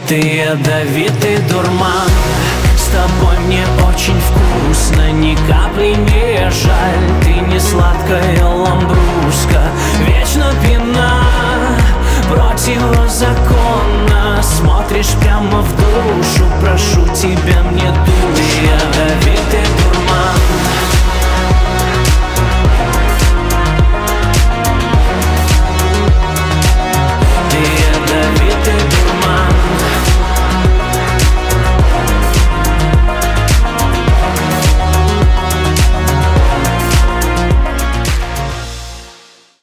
Ты ядовитый дурман, с тобой мне очень вкусно, ни капли не жаль. Ты не сладкая ламбруско,